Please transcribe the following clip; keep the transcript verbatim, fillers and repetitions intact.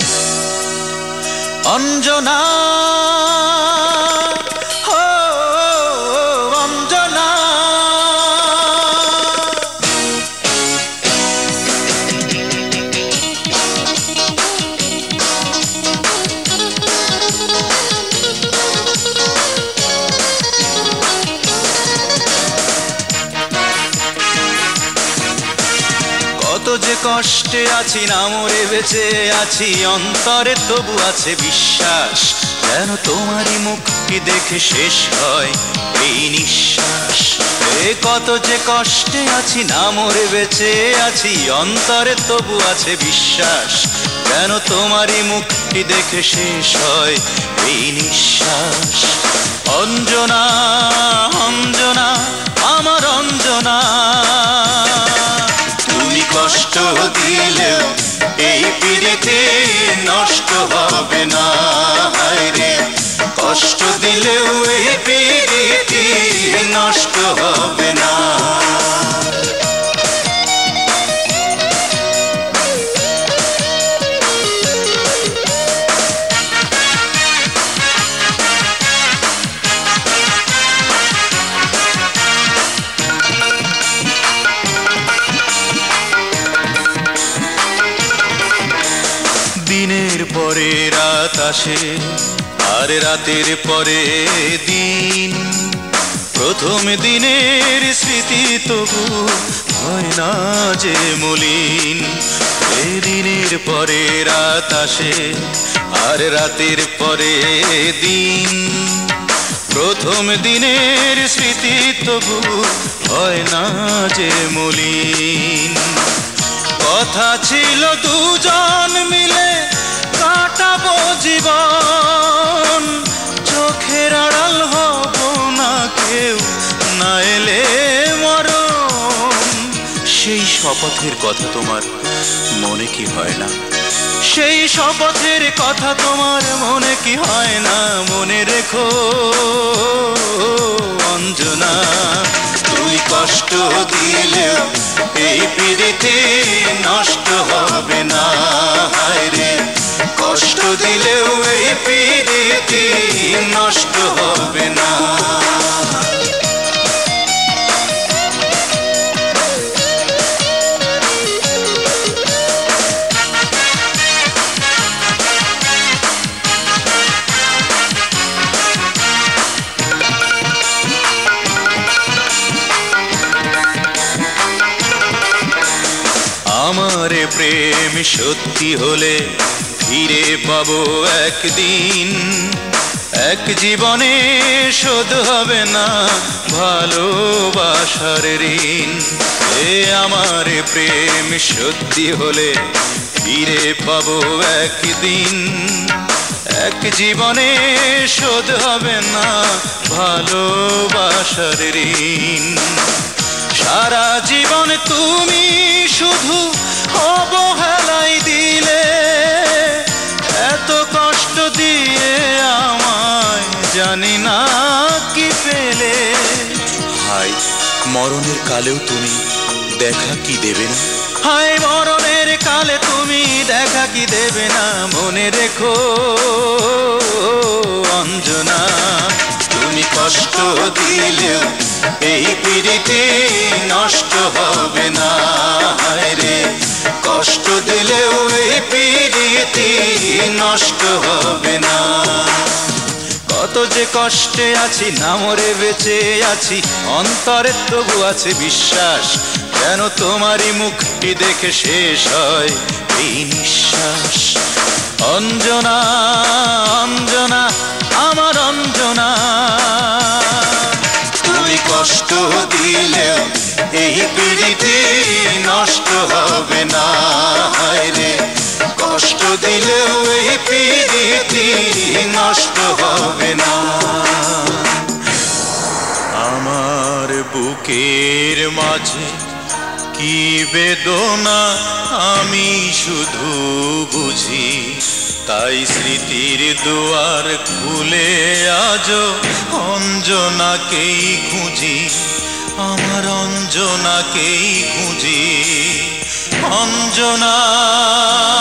অঞ্জনা হো অঞ্জনা কত যে কষ্টে আছি না মরে বেঁচে আছি অন্তরে তবু আছে বিশ্বাস যেন তোমারই মুখটি দেখে শেষ হয় এই নিঃশ্বাস এ কত যে কষ্টে আছি না মরে বেঁচে আছি অন্তরে তবু আছে বিশ্বাস যেন তোমারই মুখটি দেখে শেষ হয় এই নিঃশ্বাস অঞ্জনা অঞ্জনা আমার অঞ্জনা কষ্ট দিলেও এই পিড়িতে নষ্ট হবে না রে কষ্ট দিলেও এই পিড়িতে নষ্ট হবে না দিনের পরে রাত আসে আর রাতের পরে দিন প্রথম দিনের স্মৃতি তবু হয় না যে মলিন এ দিনের পরে রাত আসে আর রাতের পরে দিন প্রথম দিনের স্মৃতি তবু হয় না যে মলিন কথা ছিল দুজন মিলে কাটাবো জীবন চোখের আড়াল হব না কেউ না এলে মরণ সেই শপথের কথা তোমার মনে কি হয় না সেই শপথের কথা তোমার মনে কি হয় না মনে রেখো অঞ্জনা তুই কষ্ট দিলেও এই পিড়িতে নষ্ট হবে না রে কষ্ট দিলেও এই পিড়িতে নষ্ট হবে না আমার প্রেম সত্যি হলে ফিরে পাবো একদিন এক জীবনে শোধ হবে না ভালোবাসার ঋণ এ আমার প্রেম সত্যি হলে ফিরে পাবো একদিন এক জীবনে শোধ হবে না ভালোবাসার ঋণ সারা জীবন তুমি শুধু অবহেলাই দিলে এত কষ্ট দিয়ে আমায় জানি না কি পেলে হায় মরণের কালেও তুমি দেখা কি দেবে না হায় মরণের কালে তুমি দেখা কি দেবে না মনে রেখো অঞ্জনা তুমি কষ্ট দিলেও এই পিড়িতে নষ্ট হবে না রে কষ্ট দিলেও এই পিড়িতে নষ্ট হবে না কত যে কষ্টে আছি না মরে বেঁচে আছি অন্তরে তবু আছে বিশ্বাস যেন তোমারই মুখটি দেখে শেষ হয় এই নিঃশ্বাস অঞ্জনা অঞ্জনা আমার অঞ্জনা তুমি কষ্ট দিলেও এই পিড়িতে নষ্ট হবে না রে কষ্ট দিলেও এই পিড়িতে নষ্ট হবে না আমার বুকের মাঝে কি বেদনা আমি শুধু বুঝি তাই স্মৃতির দুয়ার খুলে আজো অঞ্জনাকেই খুঁজি আমার অঞ্জনাকেই খুঁজি অঞ্জনা।